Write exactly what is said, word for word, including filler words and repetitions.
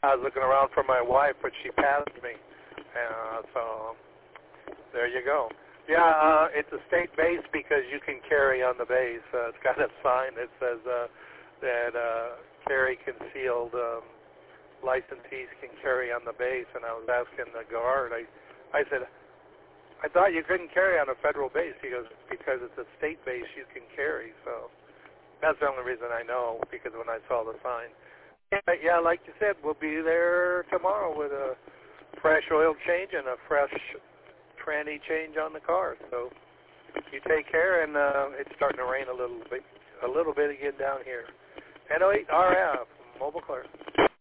I was looking around for my wife, but she passed me. Uh, so there you go. Yeah, uh, it's a state base because you can carry on the base. Uh, it's got a sign that says uh, that uh, carry concealed um, licensees can carry on the base. And I was asking the guard, I, I said, I thought you couldn't carry on a federal base. He goes, because it's a state base, you can carry. So that's the only reason I know, because when I saw the sign. Yeah, yeah, like you said, we'll be there tomorrow with a fresh oil change and a fresh tranny change on the car. So you take care, and uh, it's starting to rain a little bit, a little bit again down here. N oh eight R F, Mobile Clear.